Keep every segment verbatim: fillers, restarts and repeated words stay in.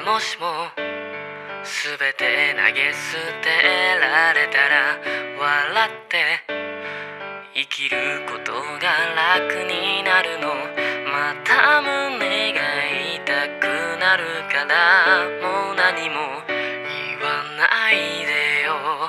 もしもすべて投げ捨てられたら笑って生きることが楽になるの。また胸が痛くなるからもう何も言わないでよ。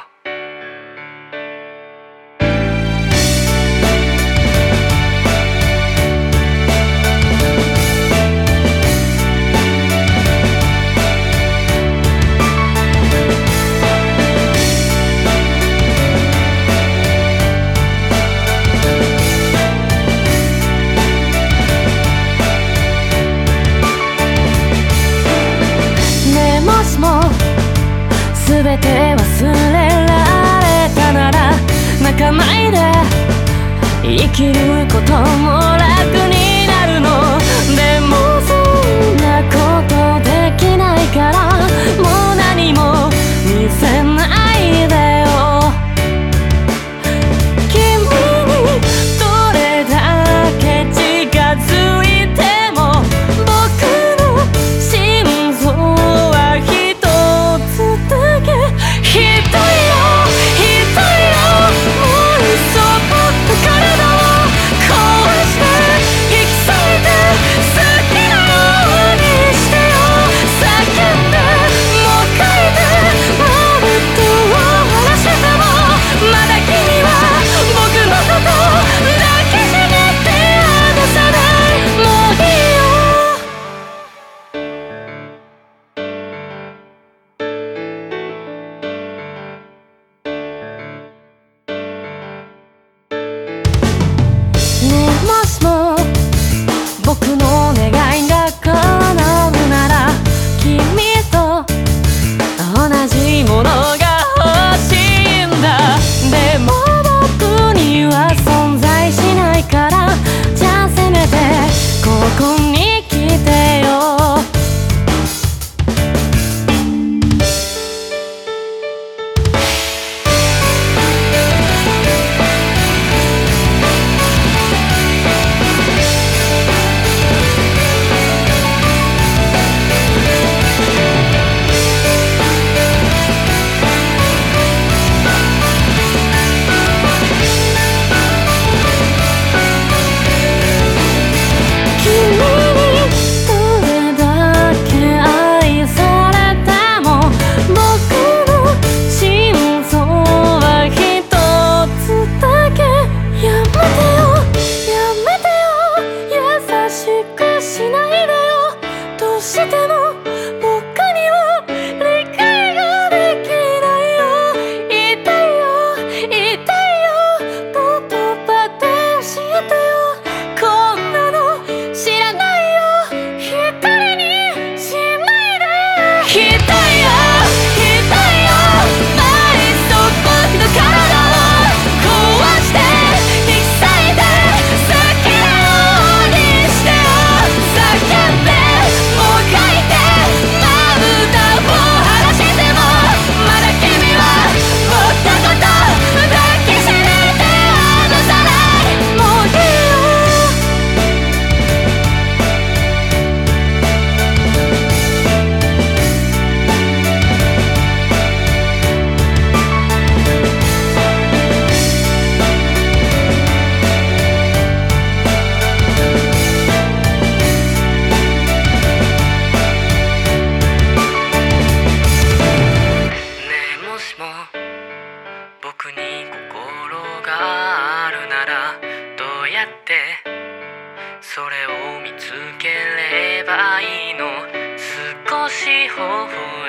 すべて忘れられたなら泣かないで。生きることも楽になるの。でもそんなことできないからもう何も見せないでよ。君にどれだけ近づいても僕の心臓は一つだけ。ひどいよひどいよ、もうそっと体を壊して引き裂いて好きなようにしてよ。叫んでもう書いてまぶたを晴らしてもまだ君は僕のこと抱きしめて離さない。もういいよ。ねえもしも僕の願いが叶うなら君と同じものが欲しいんだ。でも僕には存在しないからじゃあせめてここに来てよ。 僕に心があるならどうやってそれを見つければいいの。少し微笑